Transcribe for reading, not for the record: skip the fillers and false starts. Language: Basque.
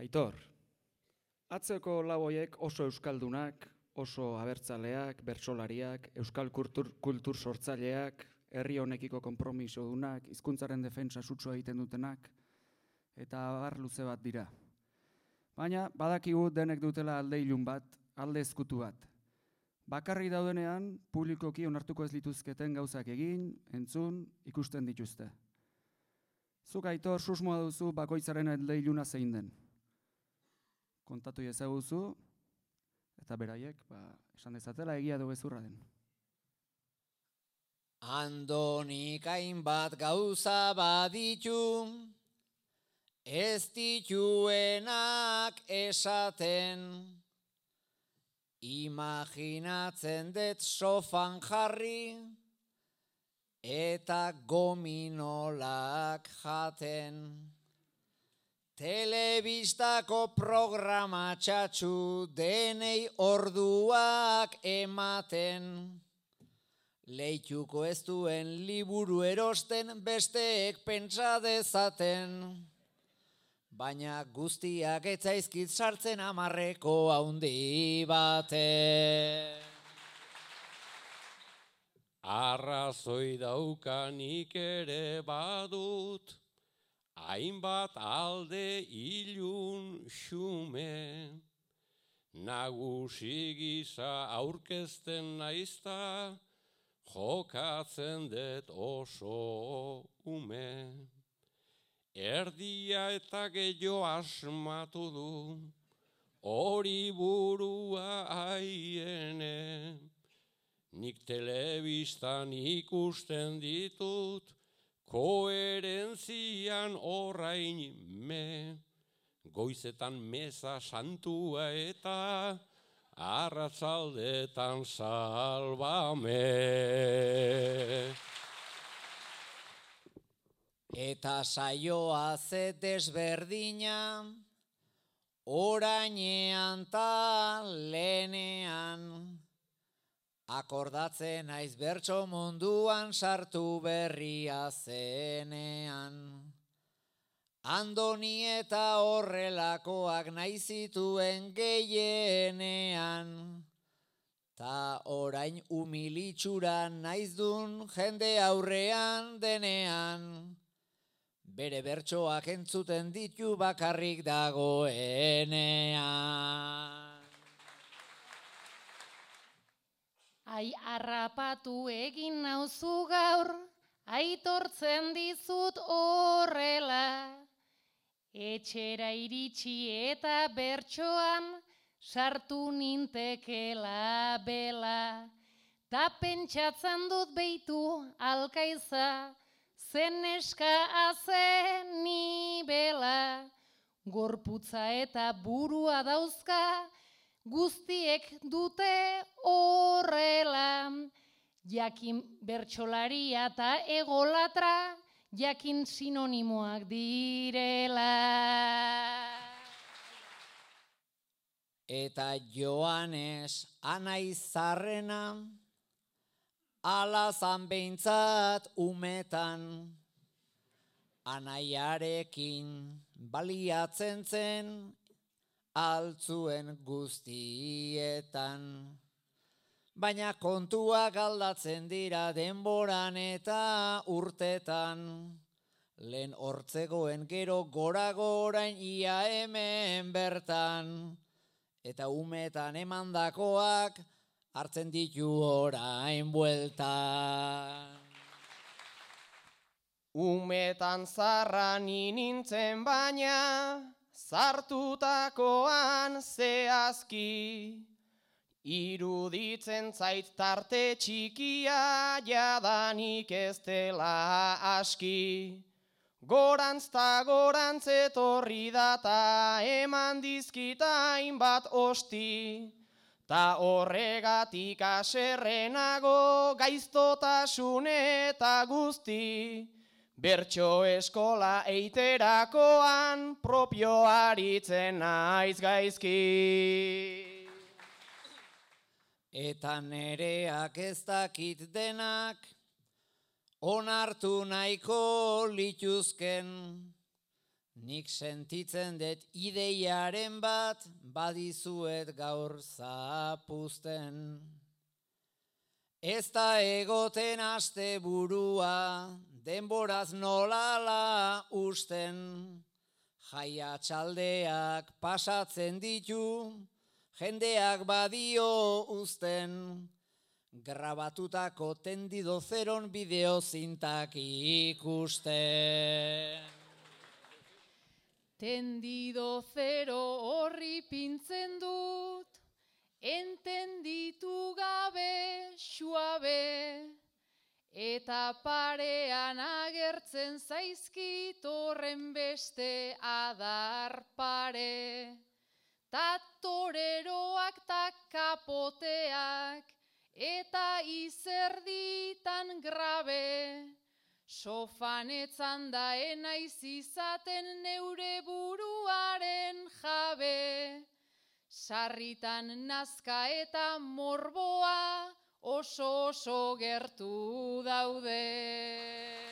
Aitor, atzeko lau horiek oso euskaldunak, oso abertzaleak, bertsolariak, euskal kultur sortzaileak, herri honekiko konpromisodunak, hizkuntzaren defentsa sutsua egiten dutenak, eta abar luze bat dira. Baina badakigu denek dutela alde ilun bat, alde ezkutu bat. Bakarri daudenean, publikoki onartuko ez lituzketen gauzak egin, entzun, ikusten dituzte. Zuk Aitor susmoa duzu bakoitzaren alde iluna zein den. Kontatu ezaguzu, eta beraiek, esan dezatela egia du gezurra den. Andonik hainbat gauza baditu, ez dituenak esaten, imaginatzen dut sofan jarri, eta gominolak jaten. Telebistako programa txatxu denei orduak ematen. Leituko ez duen liburu erosten besteek pentsa dezaten. Baina guztiak etzaizkit sartzen amarreko haundi baten. Arrazoi daukanik ere badut, hainbat alde ilun xume, nagusi gisa aurkezten naizta, jokatzen dut oso ume. Erdia eta gehiago asmatu du, hori burua aiene, nik telebistan ikusten ditut, koherentzian orain me, goizetan meza santua eta arratzaldetan salbame. Eta saioa ze desberdina, orainean ta lehenean, akordatzen naiz bertso munduan sartu berria zenean. Andoni eta horrelakoak nahi zituen gehienean, ta orain humilitxuran naiz dun jende aurrean denean, bere bertsoak entzuten ditu bakarrik dagoenean. Ai, harrapatu egin nauzu gaur, aitortzen dizut horrela. Etxera iritsi eta bertsoan sartu nintekela bela. Ta pentsatzen dut beitu alkaiza, zen neska azen nibela. Gorputza eta burua dauzka, guztiek dute horrela, jakin bertsolaria eta egolatra, jakin sinonimoak direla. Eta Joanes anaizarrena, alazan behintzat umetan, anaiarekin baliatzen zen, altzuen guztietan. Baina kontuak aldatzen dira denboran eta urtetan. Lehen hortzegoen gero goragorain ia hemen bertan. Eta umetan emandakoak hartzen ditu orain bueltan. Umetan zarra nintzen baina, zartutakoan zehazki, iruditzen zait tarte txikia jadanik ez dela aski. Gorantz ta gorantz etorri data eman dizkitain bat osti, ta horregatik aserrenago gaiztotasun eta guzti. Bertso eskola eiterakoan propio aritzen naiz gaizki. Eta nereak ez dakit denak, onartu nahiko lituzken, Nik sentitzen dut ideiaren bat, badizuet gaur zapuzten. Ez da egoten aste burua, denboraz nolala usten. Jaia txaldeak pasatzen ditu, jendeak badio uzten. Grabatutako tendido zeron bideo zintak ikusten. Tendido zero horri pintzen dut, entenditu gabe, suabe, eta parean agertzen zaizkit horren beste adar pare. Ta toreroak ta kapoteak, eta izerditan grabe, sofan etzanda enaiz izaten neure buruaren jabe. Sarritan nazka eta morboa oso gertu daude.